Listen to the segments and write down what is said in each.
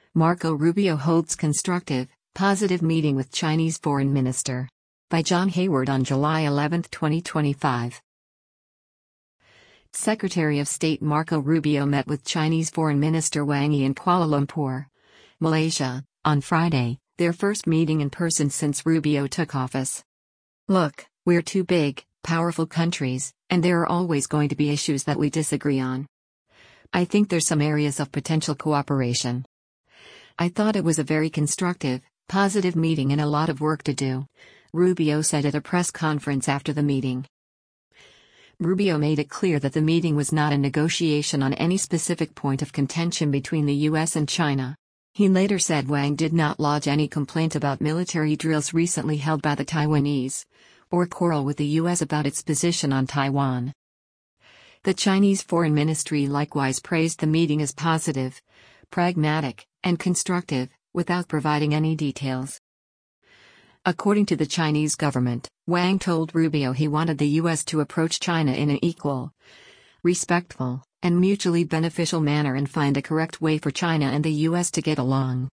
Marco Rubio holds constructive, positive meeting with Chinese Foreign Minister. By John Hayward on July 11, 2025. Secretary of State Marco Rubio met with Chinese Foreign Minister Wang Yi in Kuala Lumpur, Malaysia, on Friday, their first meeting in person since Rubio took office. "Look, we're two big, powerful countries, and there are always going to be issues that we disagree on. I think there's some areas of potential cooperation. I thought it was a very constructive, positive meeting and a lot of work to do," Rubio said at a press conference after the meeting. Rubio made it clear that the meeting was not a negotiation on any specific point of contention between the U.S. and China. He later said Wang did not lodge any complaint about military drills recently held by the Taiwanese, or quarrel with the U.S. about its position on Taiwan. The Chinese Foreign Ministry likewise praised the meeting as positive, pragmatic, and constructive, without providing any details. According to the Chinese government, Wang told Rubio he wanted the U.S. to approach China in an equal, respectful, and mutually beneficial manner and find a correct way for China and the U.S. to get along.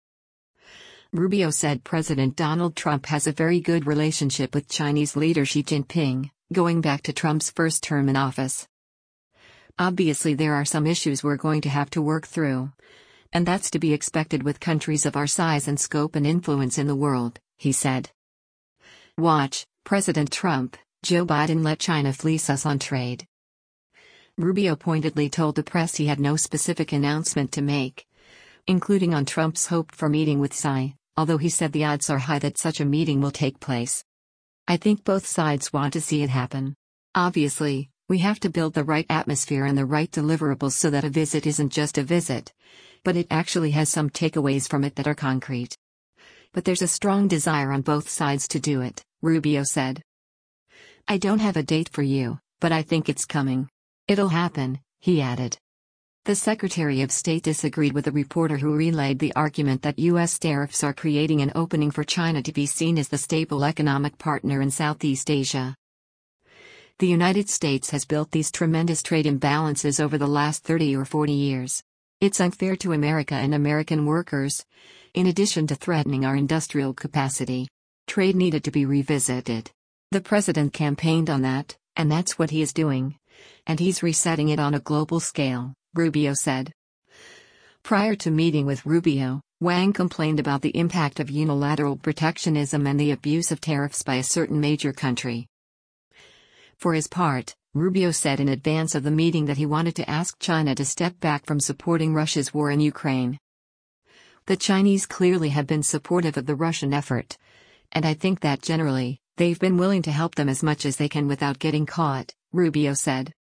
Rubio said President Donald Trump has a very good relationship with Chinese leader Xi Jinping, going back to Trump's first term in office. "Obviously there are some issues we're going to have to work through. And that's to be expected with countries of our size and scope and influence in the world," he said. "Watch, President Trump, Joe Biden let China fleece us on trade." Rubio pointedly told the press he had no specific announcement to make, including on Trump's hope for meeting with Xi, although he said the odds are high that such a meeting will take place. "I think both sides want to see it happen. Obviously, we have to build the right atmosphere and the right deliverables so that a visit isn't just a visit, but it actually has some takeaways from it that are concrete. But there's a strong desire on both sides to do it," Rubio said. "I don't have a date for you, but I think it's coming. It'll happen," he added. The Secretary of State disagreed with a reporter who relayed the argument that U.S. tariffs are creating an opening for China to be seen as the stable economic partner in Southeast Asia. "The United States has built these tremendous trade imbalances over the last 30 or 40 years. It's unfair to America and American workers, in addition to threatening our industrial capacity. Trade needed to be revisited. The president campaigned on that, and that's what he is doing. And he's resetting it on a global scale," Rubio said. Prior to meeting with Rubio, Wang complained about the impact of unilateral protectionism and the abuse of tariffs by a certain major country. For his part, Rubio said in advance of the meeting that he wanted to ask China to step back from supporting Russia's war in Ukraine. "The Chinese clearly have been supportive of the Russian effort. And I think that generally, they've been willing to help them as much as they can without getting caught," Rubio said.